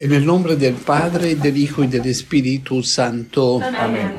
En el nombre del Padre, del Hijo y del Espíritu Santo. Amén.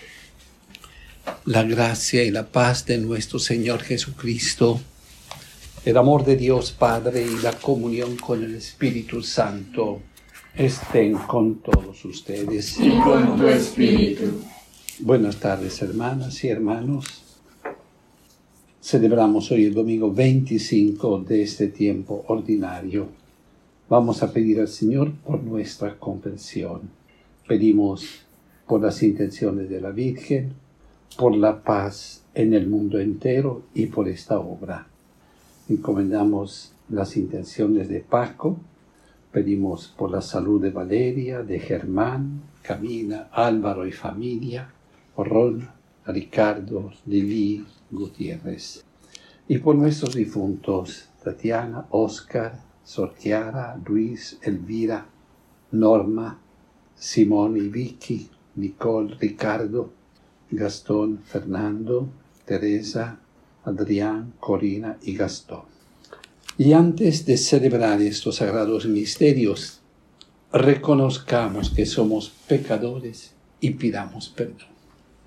La gracia y la paz de nuestro Señor Jesucristo, el amor de Dios Padre y la comunión con el Espíritu Santo estén con todos ustedes. Y con tu espíritu. Buenas tardes, hermanas y hermanos. Celebramos hoy el domingo 25 de este tiempo ordinario. Vamos a pedir al Señor por nuestra conversión. Pedimos por las intenciones de la Virgen, por la paz en el mundo entero y por esta obra. Encomendamos las intenciones de Paco, pedimos por la salud de Valeria, de Germán, Camila, Álvaro y familia, por Ron, Ricardo, Lili, Gutiérrez. Y por nuestros difuntos, Tatiana, Oscar, Sorchiara, Luis, Elvira, Norma, Simón y Vicky, Nicole, Ricardo, Gastón, Fernando, Teresa, Adrián, Corina y Gastón. Y antes de celebrar estos sagrados misterios, reconozcamos que somos pecadores y pidamos perdón.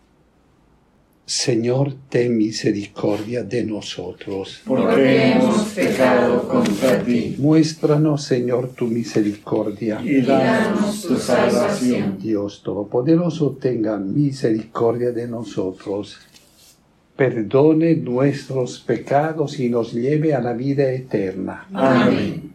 Señor, ten misericordia de nosotros. Porque hemos pecado contra ti. Muéstranos, Señor, tu misericordia. Y danos tu salvación. Dios Todopoderoso, tenga misericordia de nosotros. Perdone nuestros pecados y nos lleve a la vida eterna. Amén.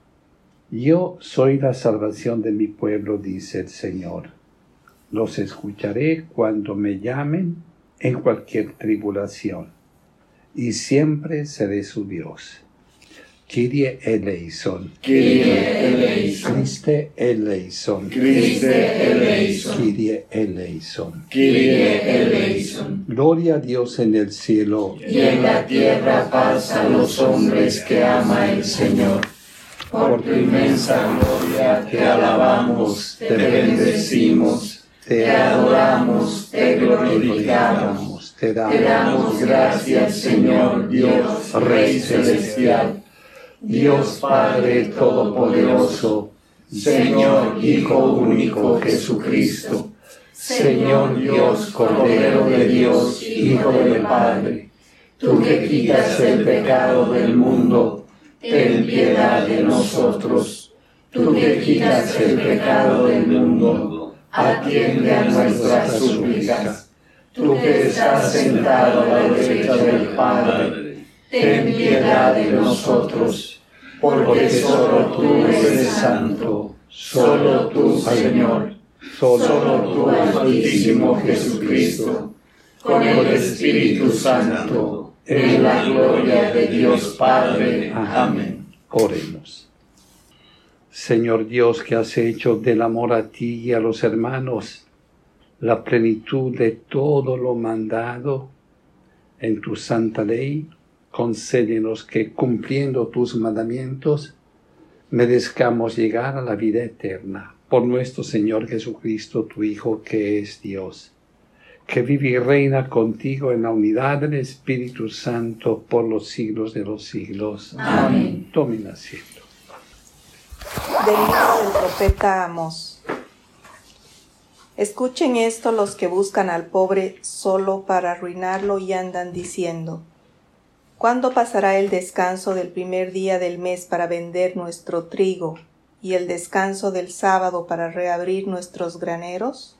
Yo soy la salvación de mi pueblo, dice el Señor. Los escucharé cuando me llamen en cualquier tribulación, y siempre seré su Dios. Kyrie eleison. Kyrie eleison. Christe eleison. Christe eleison. Kyrie eleison. Kyrie eleison. Gloria a Dios en el cielo. Y en la tierra paz a los hombres que ama el Señor. Por tu inmensa gloria te alabamos, te bendecimos, te adoramos, te glorificamos, te damos gracias, Señor Dios, Rey Celestial, Dios Padre Todopoderoso, Señor Hijo único Jesucristo, Señor Dios Cordero de Dios, Hijo del Padre, tú que quitas el pecado del mundo, ten piedad de nosotros, tú que quitas el pecado del mundo, atiende a nuestras súplicas. Tú que estás sentado a la derecha del Padre, ten piedad de nosotros, porque solo tú eres santo, solo tú, Señor, solo tú, Altísimo Jesucristo, con el Espíritu Santo, en la gloria de Dios Padre. Amén. Oremos. Señor Dios, que has hecho del amor a ti y a los hermanos la plenitud de todo lo mandado en tu santa ley, concédenos que, cumpliendo tus mandamientos, merezcamos llegar a la vida eterna. Por nuestro Señor Jesucristo, tu Hijo, que es Dios, que vive y reina contigo en la unidad del Espíritu Santo por los siglos de los siglos. Amén. Tomen asiento. Del libro del profeta Amós. Escuchen esto los que buscan al pobre solo para arruinarlo y andan diciendo: ¿cuándo pasará el descanso del primer día del mes para vender nuestro trigo y el descanso del sábado para reabrir nuestros graneros?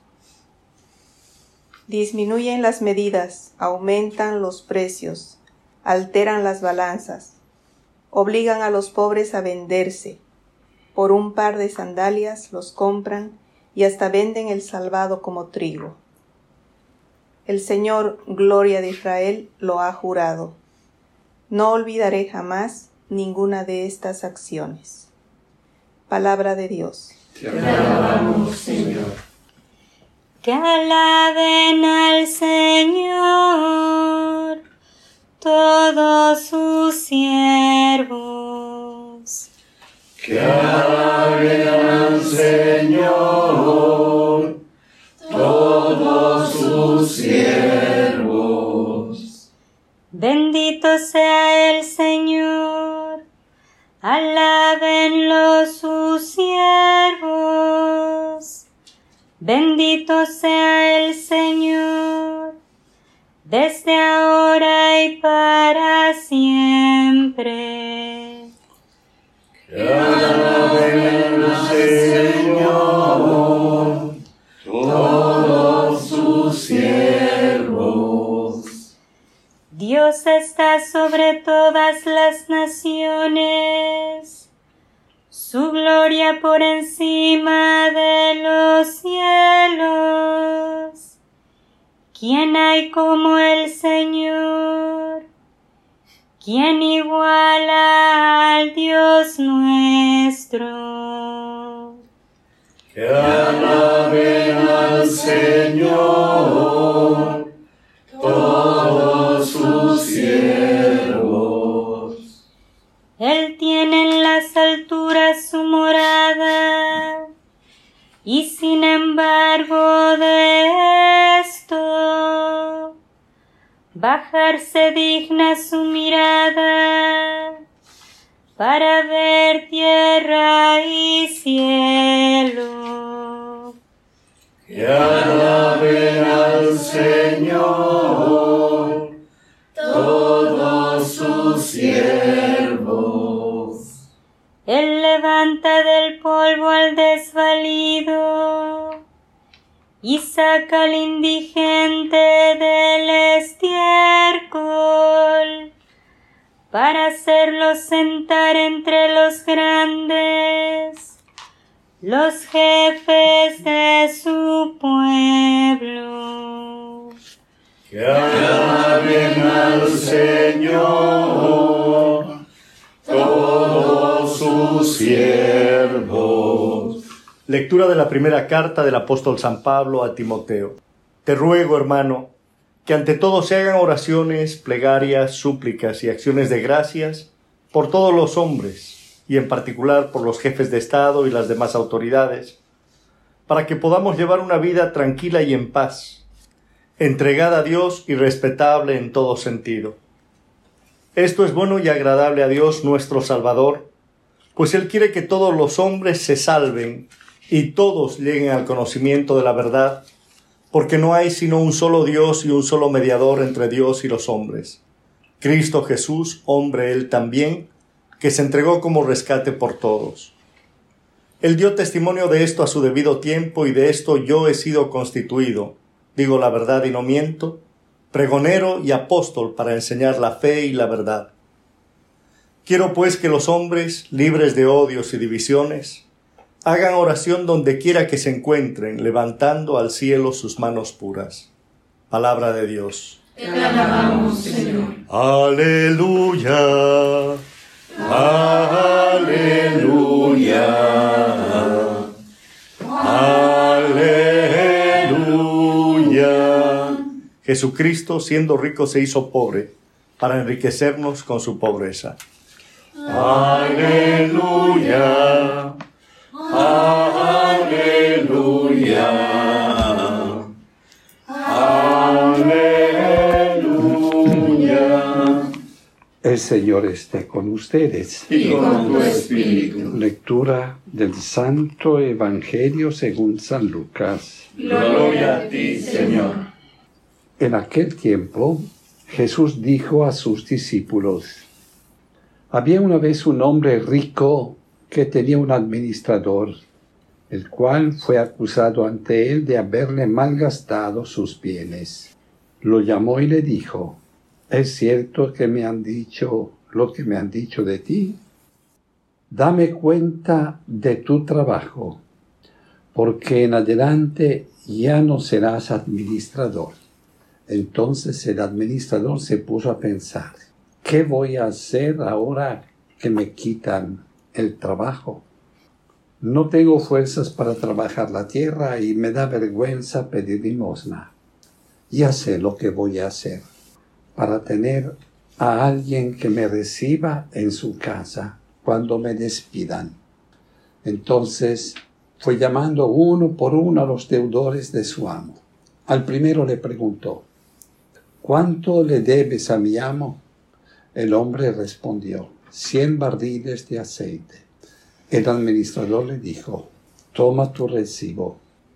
Disminuyen las medidas, aumentan los precios, alteran las balanzas, obligan a los pobres a venderse. Por un par de sandalias los compran y hasta venden el salvado como trigo. El Señor, gloria de Israel, lo ha jurado. No olvidaré jamás ninguna de estas acciones. Palabra de Dios. Te alabamos, Señor. Que alaben al Señor todos sus siervos. Que alaben al Señor todos sus siervos. Bendito sea el Señor, alábenlo sus siervos. Bendito sea el Señor, desde ahora y para siempre. Que alaben al Señor todos sus siervos. Dios está sobre todas las naciones, su gloria por encima de los cielos. ¿Quién hay como el Señor? ¿Quién iguala al Dios nuestro? Que alaben al Señor todos sus siervos. Él tiene en las alturas su morada, y sin embargo de esto, bajarse digna su mirada, para ver tierra y cielo. Que alaben al Señor todos sus siervos. Él levanta del polvo al desvalido y saca al indigente del estiércol para hacerlo sentar entre los grandes, los jefes de su pueblo. Que alaben al Señor todos sus siervos. Lectura de la primera carta del apóstol San Pablo a Timoteo. Te ruego, hermano, que ante todo se hagan oraciones, plegarias, súplicas y acciones de gracias por todos los hombres, y en particular por los jefes de Estado y las demás autoridades, para que podamos llevar una vida tranquila y en paz, entregada a Dios y respetable en todo sentido. Esto es bueno y agradable a Dios nuestro Salvador, pues Él quiere que todos los hombres se salven y todos lleguen al conocimiento de la verdad, porque no hay sino un solo Dios y un solo mediador entre Dios y los hombres, Cristo Jesús, hombre Él también, que se entregó como rescate por todos. Él dio testimonio de esto a su debido tiempo, y de esto yo he sido constituido, digo la verdad y no miento, pregonero y apóstol para enseñar la fe y la verdad. Quiero pues que los hombres, libres de odios y divisiones, hagan oración donde quiera que se encuentren, levantando al cielo sus manos puras. Palabra de Dios. Te alabamos, Señor. Aleluya. Aleluya. Aleluya. Jesucristo, siendo rico, se hizo pobre para enriquecernos con su pobreza. Aleluya. Aleluya. Aleluya. El Señor esté con ustedes. Y con tu espíritu. Lectura del Santo Evangelio según San Lucas. Gloria a ti, Señor. En aquel tiempo, Jesús dijo a sus discípulos: había una vez un hombre rico que tenía un administrador, el cual fue acusado ante él de haberle malgastado sus bienes. Lo llamó y le dijo: ¿es cierto que me han dicho lo que me han dicho de ti? Dame cuenta de tu trabajo, porque en adelante ya no serás administrador. Entonces el administrador se puso a pensar: ¿qué voy a hacer ahora que me quitan el trabajo? No tengo fuerzas para trabajar la tierra y me da vergüenza pedir limosna. Ya sé lo que voy a hacer para tener a alguien que me reciba en su casa cuando me despidan. Entonces fue llamando uno por uno a los deudores de su amo. Al primero le preguntó: ¿cuánto le debes a mi amo? El hombre respondió: 100 barriles de aceite. El administrador le dijo: toma tu recibo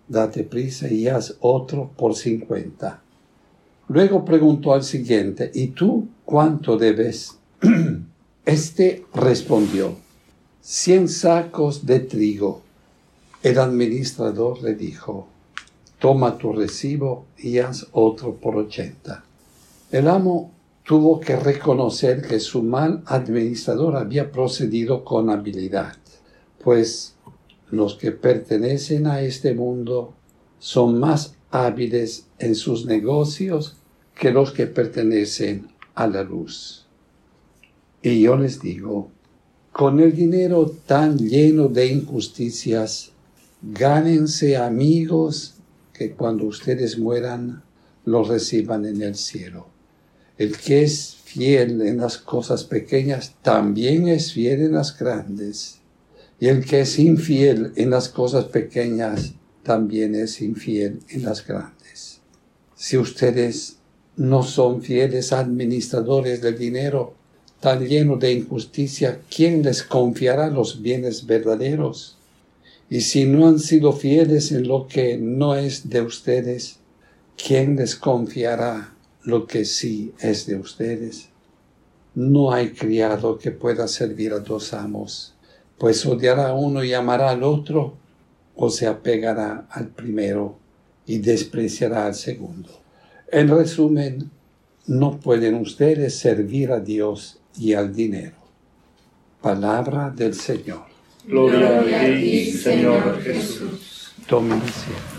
Date prisa y haz otro por 50. Luego preguntó al siguiente, ¿y tú cuánto debes? Este respondió, 100 sacos de trigo. El administrador le dijo, toma tu recibo y haz otro por 80. El amo tuvo que reconocer que su mal administrador había procedido con habilidad, pues los que pertenecen a este mundo son más hábiles en sus negocios que los que pertenecen a la luz. Y yo les digo, con el dinero tan lleno de injusticias, gánense amigos que cuando ustedes mueran los reciban en el cielo. El que es fiel en las cosas pequeñas también es fiel en las grandes. Y el que es infiel en las cosas pequeñas también es infiel en las grandes. Si ustedes no son fieles administradores del dinero tan lleno de injusticia, ¿quién les confiará los bienes verdaderos? Y si no han sido fieles en lo que no es de ustedes, ¿quién les confiará lo que sí es de ustedes? No hay criado que pueda servir a dos amos, pues odiará a uno y amará al otro, o se apegará al primero y despreciará al segundo. En resumen, no pueden ustedes servir a Dios y al dinero. Palabra del Señor. Gloria a ti, Señor Jesús. Tomen asiento.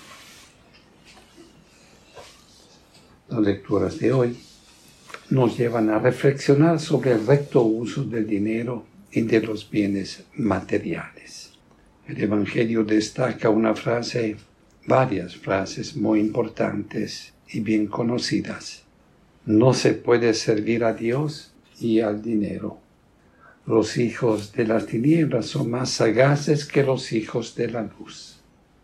Las lecturas de hoy nos llevan a reflexionar sobre el recto uso del dinero y de los bienes materiales. El Evangelio destaca varias frases muy importantes y bien conocidas. No se puede servir a Dios y al dinero. Los hijos de las tinieblas son más sagaces que los hijos de la luz.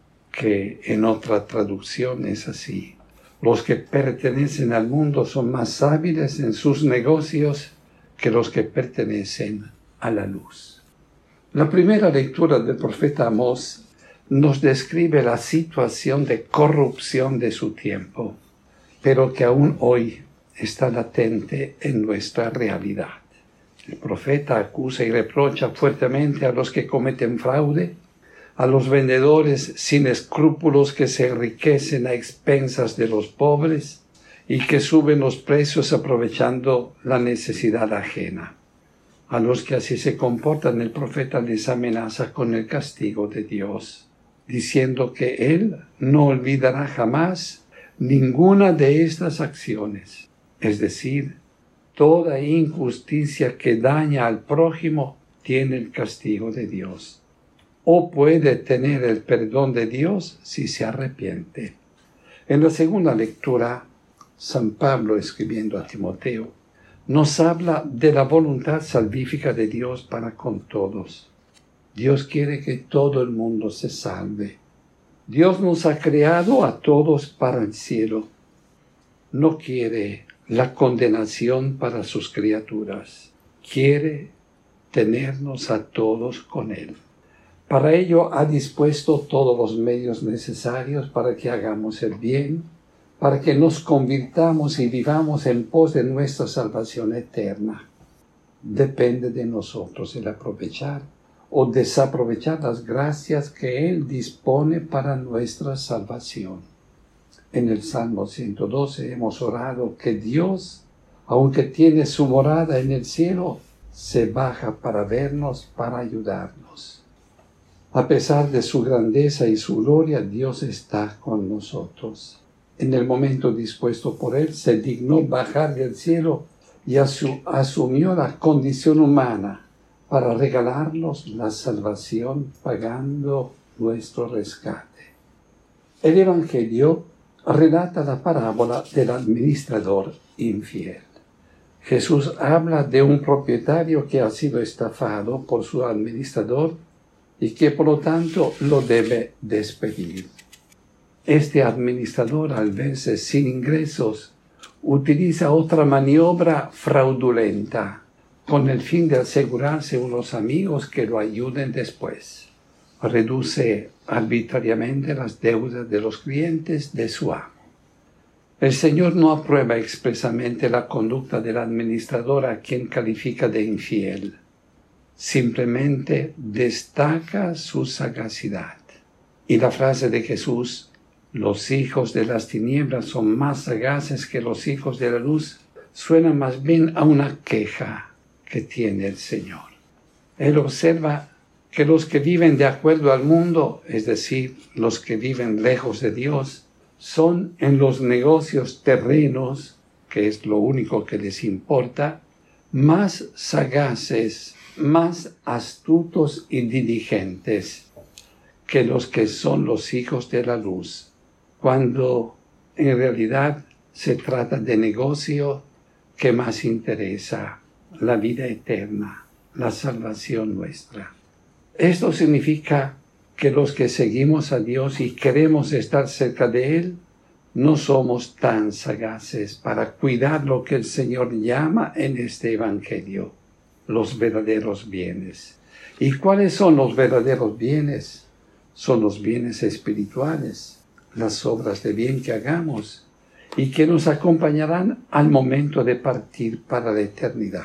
Que en otra traducción es así. Los que pertenecen al mundo son más hábiles en sus negocios que los que pertenecen a la luz. La primera lectura del profeta Amós nos describe la situación de corrupción de su tiempo, pero que aún hoy está latente en nuestra realidad. El profeta acusa y reprocha fuertemente a los que cometen fraude, a los vendedores sin escrúpulos que se enriquecen a expensas de los pobres y que suben los precios aprovechando la necesidad ajena. A los que así se comportan, el profeta les amenaza con el castigo de Dios, diciendo que Él no olvidará jamás ninguna de estas acciones, es decir, toda injusticia que daña al prójimo tiene el castigo de Dios, o puede tener el perdón de Dios si se arrepiente. En la segunda lectura, San Pablo, escribiendo a Timoteo, nos habla de la voluntad salvífica de Dios para con todos. Dios quiere que todo el mundo se salve. Dios nos ha creado a todos para el cielo. No quiere la condenación para sus criaturas. Quiere tenernos a todos con Él. Para ello ha dispuesto todos los medios necesarios para que hagamos el bien, para que nos convirtamos y vivamos en pos de nuestra salvación eterna. Depende de nosotros el aprovechar o desaprovechar las gracias que Él dispone para nuestra salvación. En el Salmo 112 hemos orado que Dios, aunque tiene su morada en el cielo, se baja para vernos, para ayudarnos. A pesar de su grandeza y su gloria, Dios está con nosotros. En el momento dispuesto por Él, se dignó bajar del cielo y asumió la condición humana para regalarnos la salvación pagando nuestro rescate. El Evangelio relata la parábola del administrador infiel. Jesús habla de un propietario que ha sido estafado por su administrador y que por lo tanto lo debe despedir. Este administrador, al verse sin ingresos, utiliza otra maniobra fraudulenta con el fin de asegurarse unos amigos que lo ayuden después. reduce arbitrariamente las deudas de los clientes de su amo. El Señor no aprueba expresamente la conducta del administrador a quien califica de infiel. Simplemente destaca su sagacidad. Y la frase de Jesús, los hijos de las tinieblas son más sagaces que los hijos de la luz, suena más bien a una queja que tiene el Señor. Él observa que los que viven de acuerdo al mundo, es decir, los que viven lejos de Dios, son en los negocios terrenos, que es lo único que les importa, más sagaces, más astutos y diligentes que los que son los hijos de la luz, cuando en realidad se trata de negocio que más interesa, la vida eterna, la salvación nuestra. Esto significa que los que seguimos a Dios y queremos estar cerca de Él, no somos tan sagaces para cuidar lo que el Señor llama en este Evangelio, los verdaderos bienes. ¿Y cuáles son los verdaderos bienes? Son los bienes espirituales, las obras de bien que hagamos y que nos acompañarán al momento de partir para la eternidad.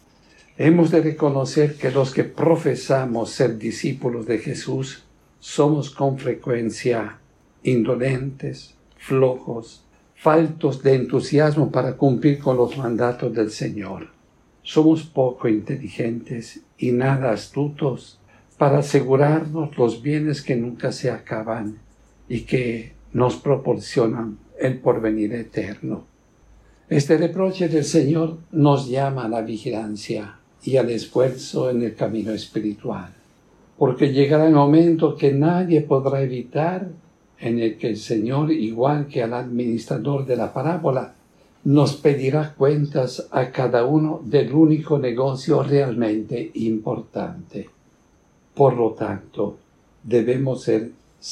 Hemos de reconocer que los que profesamos ser discípulos de Jesús somos con frecuencia indolentes, flojos, faltos de entusiasmo para cumplir con los mandatos del Señor. Somos poco inteligentes y nada astutos para asegurarnos los bienes que nunca se acaban y que nos proporcionan el porvenir eterno. Este reproche del Señor nos llama a la vigilancia y al esfuerzo en el camino espiritual, porque llegará el momento que nadie podrá evitar, en el que el Señor, igual que al administrador de la parábola, nos pedirá cuentas a cada uno del único negocio realmente importante. Por lo tanto, debemos ser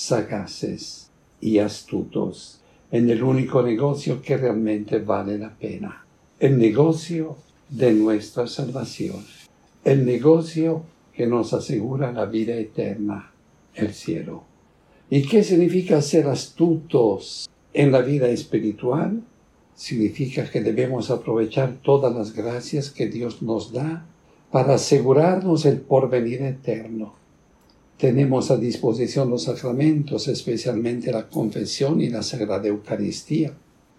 sagaces y astutos en el único negocio que realmente vale la pena, el negocio de nuestra salvación, el negocio que nos asegura la vida eterna, el cielo. ¿Y qué significa ser astutos en la vida espiritual? Significa que debemos aprovechar todas las gracias que Dios nos da para asegurarnos el porvenir eterno. Tenemos a disposición los sacramentos, especialmente la confesión y la Sagrada Eucaristía.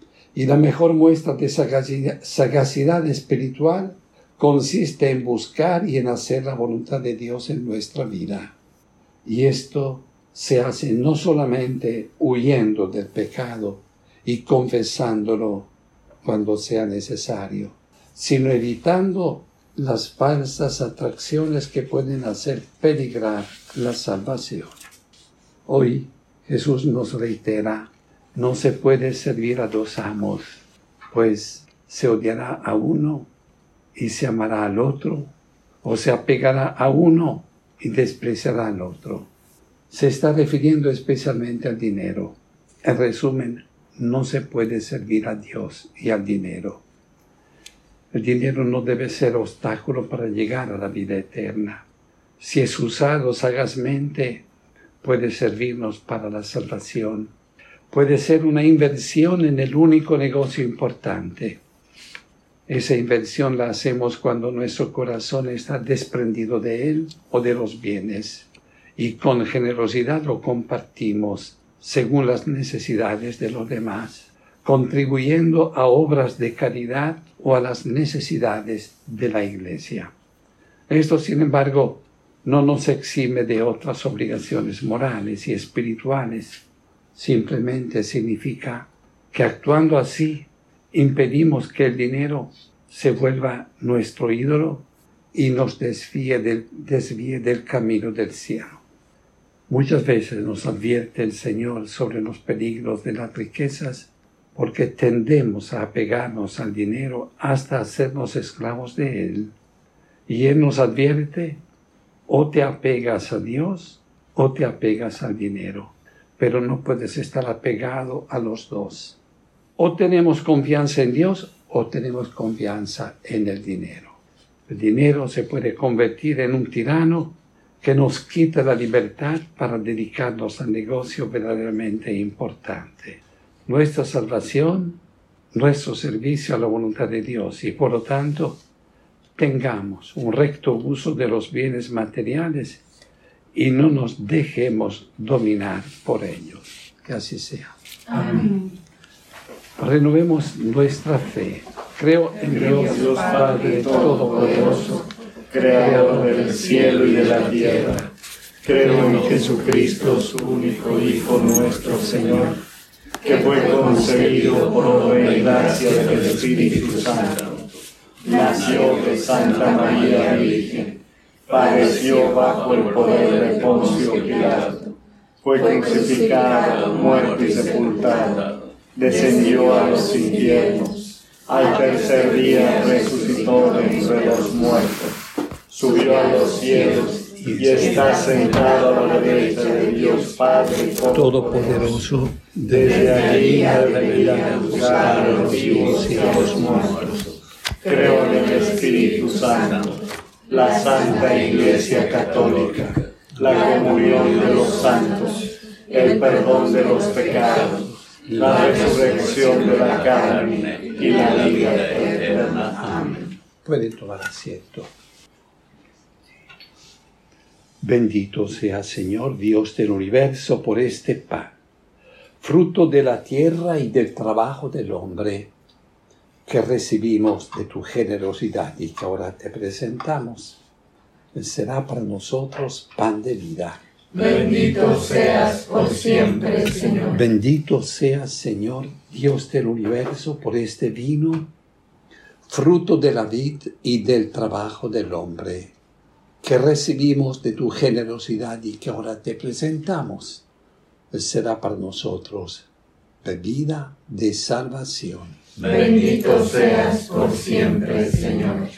Y la mejor muestra de sagacidad espiritual consiste en buscar y en hacer la voluntad de Dios en nuestra vida. Y esto se hace no solamente huyendo del pecado y confesándolo cuando sea necesario, sino evitando las falsas atracciones que pueden hacer peligrar la salvación. Hoy Jesús nos reitera: no se puede servir a dos amos, pues se odiará a uno y se amará al otro, o se apegará a uno y despreciará al otro. Se está refiriendo especialmente al dinero. En resumen, no se puede servir a Dios y al dinero. El dinero no debe ser obstáculo para llegar a la vida eterna. Si es usado sagazmente, puede servirnos para la salvación. Puede ser una inversión en el único negocio importante. Esa inversión la hacemos cuando nuestro corazón está desprendido de Él o de los bienes, y con generosidad lo compartimos según las necesidades de los demás, contribuyendo a obras de caridad o a las necesidades de la Iglesia. Esto, sin embargo, no nos exime de otras obligaciones morales y espirituales. Simplemente significa que actuando así impedimos que el dinero se vuelva nuestro ídolo y nos desvíe del camino del cielo. Muchas veces nos advierte el Señor sobre los peligros de las riquezas porque tendemos a apegarnos al dinero hasta hacernos esclavos de él. Y Él nos advierte: o te apegas a Dios o te apegas al dinero, pero no puedes estar apegado a los dos. O tenemos confianza en Dios o tenemos confianza en el dinero. El dinero se puede convertir en un tirano que nos quita la libertad para dedicarnos al negocio verdaderamente importante. Nuestra salvación, nuestro servicio a la voluntad de Dios, y por lo tanto tengamos un recto uso de los bienes materiales y no nos dejemos dominar por ellos. Que así sea. Amén. Renovemos nuestra fe. Creo en Dios Padre Todopoderoso, Creador del cielo y de la tierra. Creo en Jesucristo, su único Hijo, nuestro Señor, que fue concebido por obra y gracia del Espíritu Santo. Nació de Santa María Virgen, padeció bajo el poder de Poncio Pilato, fue crucificado, muerto y sepultado, descendió a los infiernos, al tercer día resucitó de entre los muertos, subió a los cielos y está sentado a la derecha de Dios Padre Todopoderoso, desde allí al venir a juzgar a los vivos y a los muertos. Creo en el Espíritu Santo, la Santa Iglesia Católica, la comunión de los santos, el perdón de los pecados, la resurrección de la carne y la vida eterna. Amén. pueden tomar asiento. Bendito sea, Señor, Dios del universo, por este pan, fruto de la tierra y del trabajo del hombre, que recibimos de tu generosidad y que ahora te presentamos. Él será para nosotros pan de vida. Bendito seas por siempre, Señor. Bendito seas, Señor, Dios del universo, por este vino, fruto de la vid y del trabajo del hombre, que recibimos de tu generosidad y que ahora te presentamos. Él será para nosotros bebida de salvación. Bendito seas por siempre, Señor.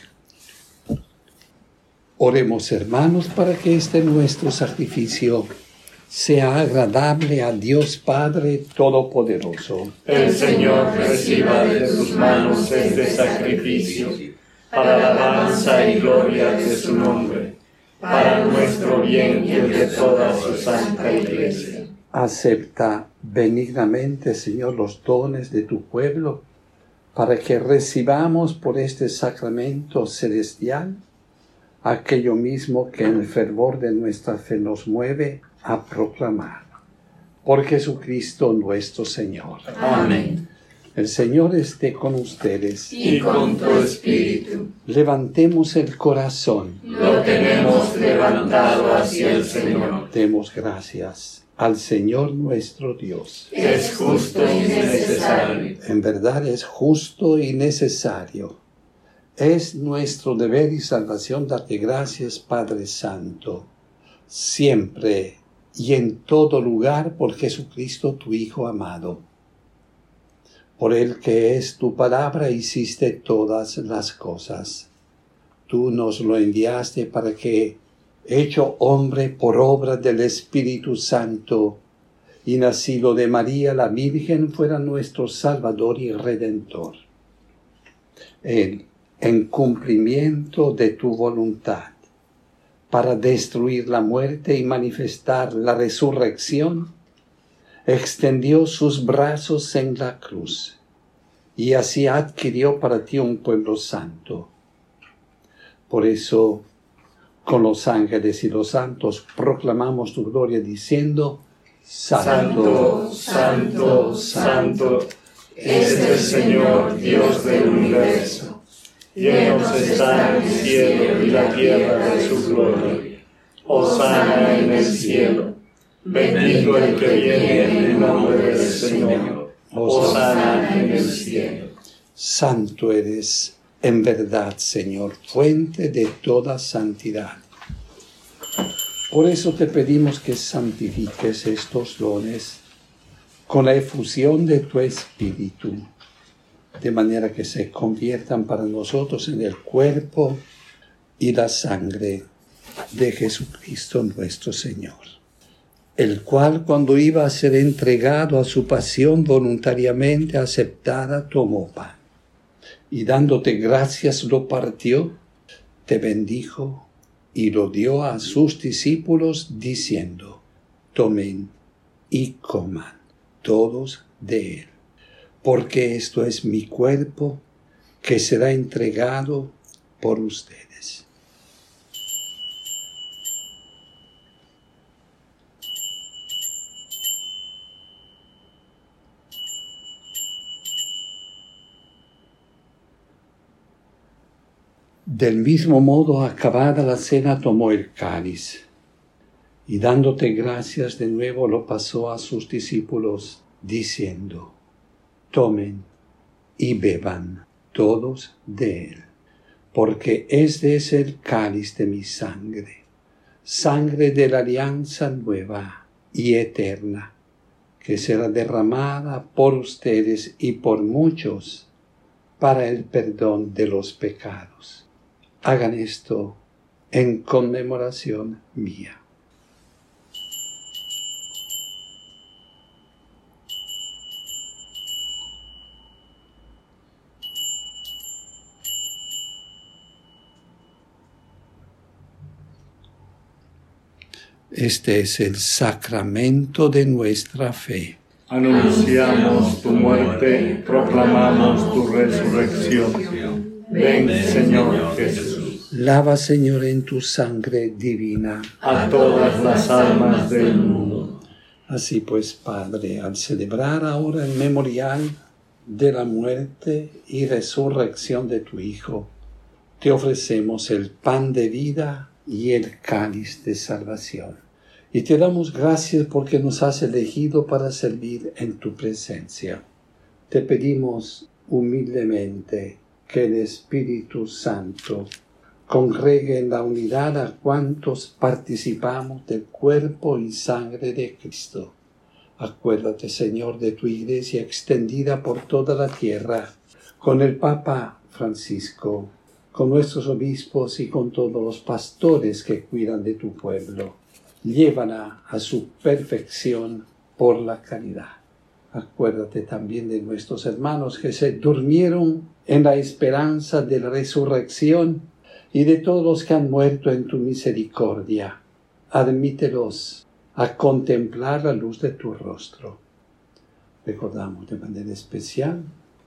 Oremos, hermanos, para que este nuestro sacrificio sea agradable a Dios Padre Todopoderoso. El Señor reciba de tus manos este sacrificio, para la alabanza y gloria de su nombre, para nuestro bien y el de toda su santa Iglesia. Acepta benignamente, Señor, los dones de tu pueblo, para que recibamos por este sacramento celestial aquello mismo que en el fervor de nuestra fe nos mueve a proclamar. Por Jesucristo nuestro Señor. Amén. El Señor esté con ustedes. Y con tu espíritu. Levantemos el corazón. Lo tenemos levantado hacia el Señor. Demos gracias al Señor nuestro Dios. Es justo y necesario. En verdad es justo y necesario. Es nuestro deber y salvación darte gracias, Padre Santo, siempre y en todo lugar por Jesucristo, tu Hijo amado. Por Él que es tu palabra hiciste todas las cosas. Tú nos lo enviaste para que, hecho hombre por obra del Espíritu Santo y nacido de María la Virgen, fuera nuestro Salvador y Redentor. Él, en cumplimiento de tu voluntad, para destruir la muerte y manifestar la resurrección, extendió sus brazos en la cruz, y así adquirió para ti un pueblo santo. Por eso, con los ángeles y los santos, proclamamos tu gloria diciendo: Santo, Santo, Santo, es el Señor Dios del universo. Llenos están el cielo y la tierra de su gloria. Hosana en el cielo. Bendito el que viene en el nombre del Señor. Hosana en el cielo. Santo eres, en verdad, Señor, fuente de toda santidad. Por eso te pedimos que santifiques estos dones con la efusión de tu Espíritu, de manera que se conviertan para nosotros en el cuerpo y la sangre de Jesucristo nuestro Señor, el cual, cuando iba a ser entregado a su pasión voluntariamente aceptada, tomó pan, y dándote gracias lo partió, te bendijo y lo dio a sus discípulos, diciendo: tomen y coman todos de él, porque esto es mi cuerpo, que será entregado por ustedes. Del mismo modo, acabada la cena, tomó el cáliz, y dándote gracias de nuevo, lo pasó a sus discípulos, diciendo: tomen y beban todos de él, porque este es el cáliz de mi sangre, sangre de la alianza nueva y eterna, que será derramada por ustedes y por muchos para el perdón de los pecados. Hagan esto en conmemoración mía. Este es el sacramento de nuestra fe. Anunciamos tu muerte, proclamamos tu resurrección. Ven, Señor Jesús. Lava, Señor, en tu sangre divina a todas las almas del mundo. Así pues, Padre, al celebrar ahora el memorial de la muerte y resurrección de tu Hijo, te ofrecemos el pan de vida y el cáliz de salvación. Y te damos gracias porque nos has elegido para servir en tu presencia. Te pedimos humildemente que el Espíritu Santo congregue en la unidad a cuantos participamos del cuerpo y sangre de Cristo. Acuérdate, Señor, de tu Iglesia extendida por toda la tierra, con el Papa Francisco, con nuestros obispos y con todos los pastores que cuidan de tu pueblo. Llévala a su perfección por la caridad. Acuérdate también de nuestros hermanos que se durmieron en la esperanza de la resurrección y de todos los que han muerto en tu misericordia. Admítelos a contemplar la luz de tu rostro. Recordamos de manera especial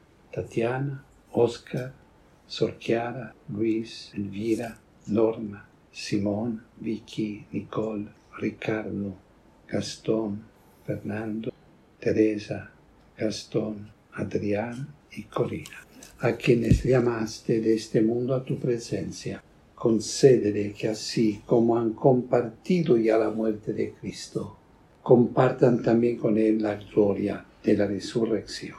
Tatiana, Oscar, Sor Chiara, Luis, Elvira, Norma, Simón, Vicky, Nicole, Ricardo, Gastón, Fernando, Teresa, Gastón, Adrián y Corina, a quienes llamaste de este mundo a tu presencia. Concédele que así como han compartido ya la muerte de Cristo, compartan también con él la gloria de la resurrección.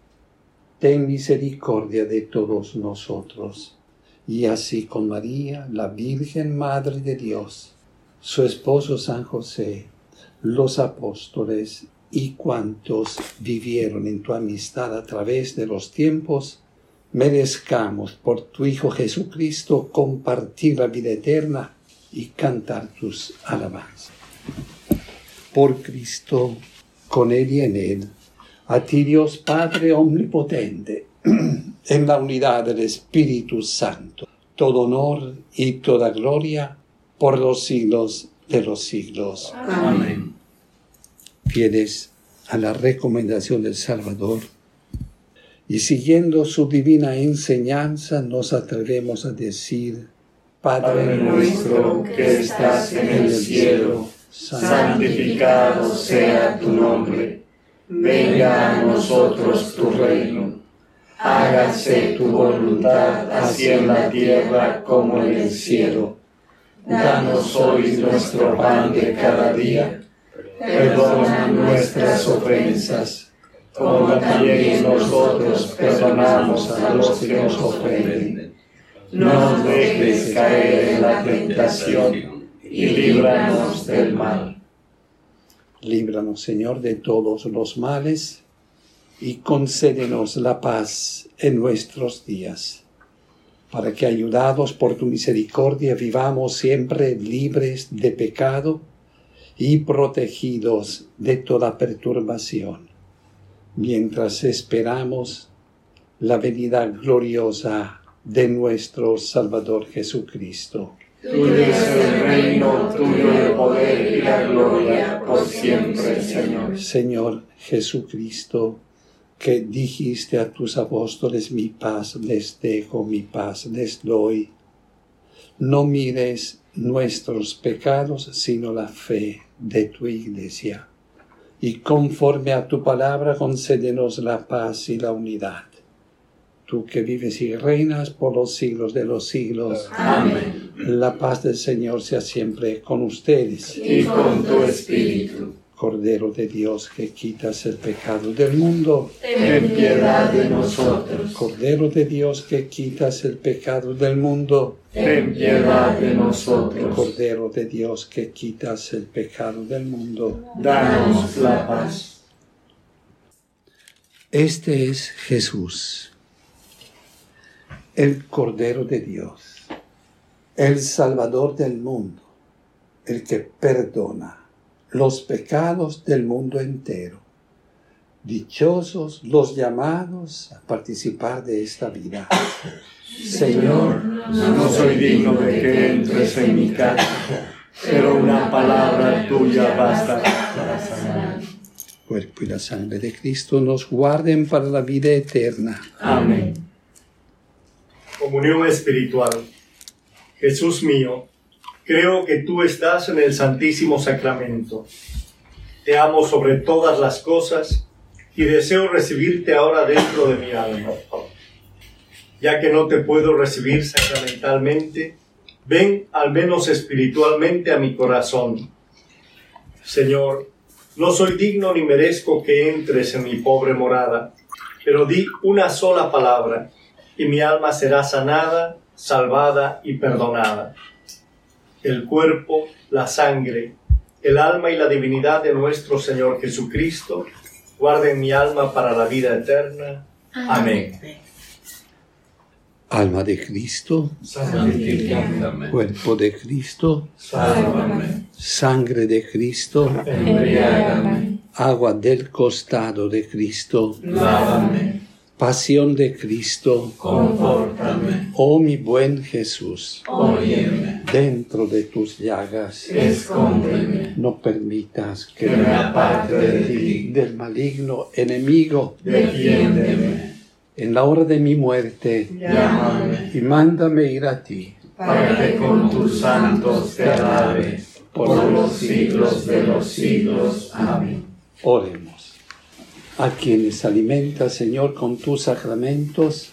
Ten misericordia de todos nosotros, y así con María, la Virgen Madre de Dios, su esposo San José, los apóstoles y cuantos vivieron en tu amistad a través de los tiempos, merezcamos por tu Hijo Jesucristo compartir la vida eterna y cantar tus alabanzas. Por Cristo, con Él y en Él, a ti Dios Padre omnipotente, en la unidad del Espíritu Santo, todo honor y toda gloria por los siglos de los siglos. Amén. Fieles a la recomendación del Salvador y siguiendo su divina enseñanza, nos atrevemos a decir: Padre nuestro que estás en el cielo, santificado sea tu nombre. Venga a nosotros tu reino. Hágase tu voluntad así en la tierra como en el cielo. Danos hoy nuestro pan de cada día. Perdona nuestras ofensas, como también nosotros perdonamos a los que nos ofenden. No nos dejes caer en la tentación y líbranos del mal. Líbranos, Señor, de todos los males y concédenos la paz en nuestros días, para que, ayudados por tu misericordia, vivamos siempre libres de pecado y protegidos de toda perturbación, mientras esperamos la venida gloriosa de nuestro Salvador Jesucristo. Tuyo es el reino, tuyo el poder y la gloria, por siempre, Señor. Señor Jesucristo, que dijiste a tus apóstoles, mi paz les dejo, mi paz les doy. No mires nuestros pecados, sino la fe de tu Iglesia. Y conforme a tu palabra, concédenos la paz y la unidad. Tú que vives y reinas por los siglos de los siglos. Amén. La paz del Señor sea siempre con ustedes. Y con tu espíritu. Cordero de Dios, que quitas el pecado del mundo. Ten piedad de nosotros. Cordero de Dios, que quitas el pecado del mundo. Ten piedad de nosotros. Cordero de Dios, que quitas el pecado del mundo. Danos la paz. Este es Jesús, el Cordero de Dios, el Salvador del mundo, el que perdona los pecados del mundo entero. Dichosos los llamados a participar de esta vida. Señor, no soy digno de que entres en mi casa, pero una palabra tuya basta para sanar. El cuerpo y la sangre de Cristo nos guarden para la vida eterna. Amén. Comunión espiritual. Jesús mío, creo que tú estás en el Santísimo Sacramento. Te amo sobre todas las cosas y deseo recibirte ahora dentro de mi alma. Ya que no te puedo recibir sacramentalmente, ven al menos espiritualmente a mi corazón. Señor, no soy digno ni merezco que entres en mi pobre morada, pero di una sola palabra y mi alma será sanada, salvada y perdonada. El cuerpo, la sangre, el alma y la divinidad de nuestro Señor Jesucristo guarden mi alma para la vida eterna. Amén. Alma de Cristo, Santifícame. cuerpo de Cristo, Sálvame. sangre de Cristo, Embriágame. agua del costado de Cristo, Lávame. pasión de Cristo. Confórtame. Oh mi buen Jesús, Óyeme. dentro de tus llagas, Escóndeme. no permitas que Que me aparte de ti. del maligno enemigo. Defiéndeme. En la hora de mi muerte, Llámame. y mándame ir a ti, Para que con tus santos te alabe por los siglos de los siglos. Amén. oremos. A quienes alimentas, Señor, con tus sacramentos,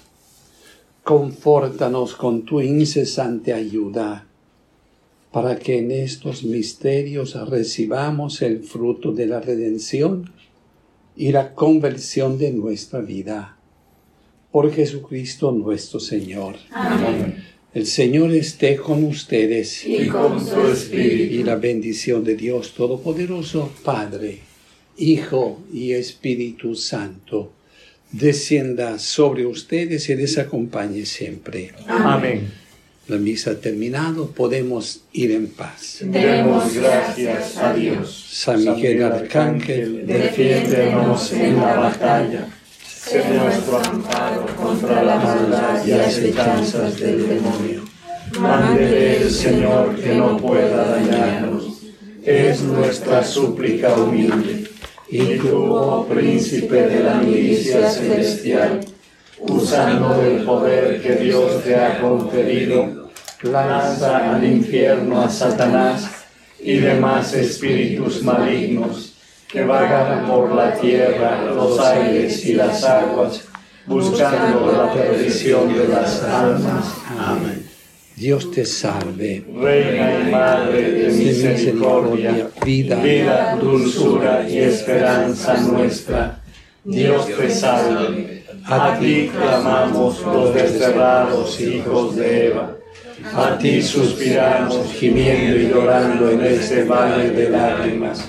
confórtanos con tu incesante ayuda, para que en estos misterios recibamos el fruto de la redención y la conversión de nuestra vida. Por Jesucristo nuestro Señor. Amén. El Señor esté con ustedes. Y con tu espíritu. Y la bendición de Dios Todopoderoso, Padre, Hijo y Espíritu Santo, descienda sobre ustedes y les acompañe siempre. Amén. La misa ha terminado, podemos ir en paz. Demos gracias a Dios. San Miguel Arcángel, Defiéndenos en la batalla. Sé nuestro amparo contra la maldad y acechanzas del demonio. Mándele el Señor que no pueda dañarnos. Es nuestra súplica humilde. Y tú, oh príncipe de la milicia celestial, usando del poder que Dios te ha conferido, lanza al infierno a Satanás y demás espíritus malignos que vagan por la tierra, los aires y las aguas, buscando la perdición de las almas. Amén. Dios te salve, Reina y Madre de misericordia, vida, dulzura y esperanza nuestra, Dios te salve. A ti clamamos los desterrados hijos de Eva. A ti suspiramos, gimiendo y llorando en este valle de lágrimas.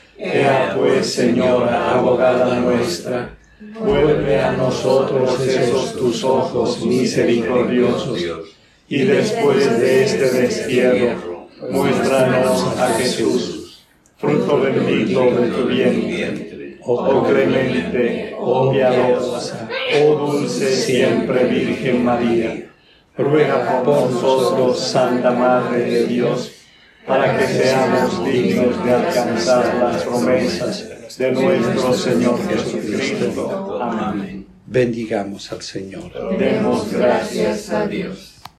Ea pues, Señora, abogada nuestra, vuelve a nosotros esos tus ojos misericordiosos, y después de este destierro, muéstranos a Jesús, fruto bendito de tu vientre. Oh clemente, oh piadosa, oh dulce siempre Virgen María, ruega por nosotros, Santa Madre de Dios, para que seamos dignos de alcanzar las promesas de nuestro Señor Jesucristo. Amén. Bendigamos al Señor. Demos gracias a Dios.